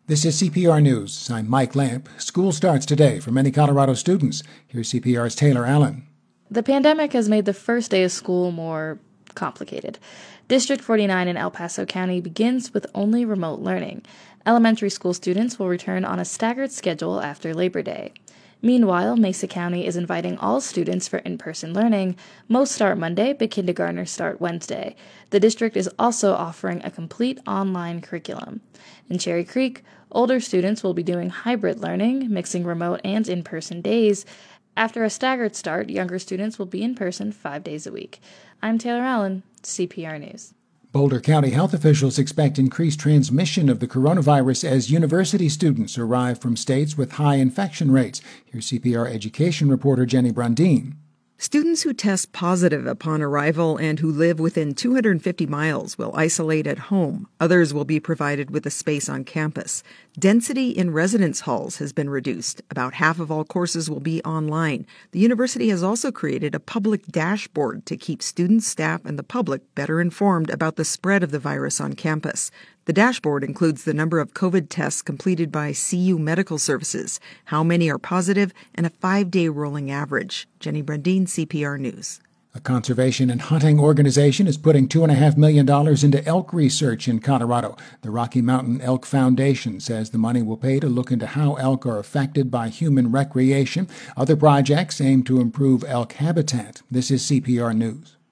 This is CPR News. I'm Mike Lamp. School starts today for many Colorado students. Here's CPR's Taylor Allen. The pandemic has made the first day of school more complicated. District 49 in El Paso County begins with only remote learning. Elementary school students will return on a staggered schedule after Labor Day. Meanwhile, Mesa County is inviting all students for in-person learning. Most start Monday, but kindergartners start Wednesday. The district is also offering a complete online curriculum. In Cherry Creek, older students will be doing hybrid learning, mixing remote and in-person days. After a staggered start, younger students will be in person 5 days a week. I'm Taylor Allen, CPR News. Boulder County health officials expect increased transmission of the coronavirus as university students arrive from states with high infection rates. Here's CPR education reporter Jenny Brundin. Students who test positive upon arrival and who live within 250 miles will isolate at home. Others will be provided with a space on campus. Density in residence halls has been reduced. About half of all courses will be online. The university has also created a public dashboard to keep students, staff, and the public better informed about the spread of the virus on campus. The dashboard includes the number of COVID tests completed by CU Medical Services, how many are positive, and a 5-day rolling average. Jenny Brundin, CPR News. A conservation and hunting organization is putting $2.5 million into elk research in Colorado. The Rocky Mountain Elk Foundation says the money will pay to look into how elk are affected by human recreation. Other projects aim to improve elk habitat. This is CPR News.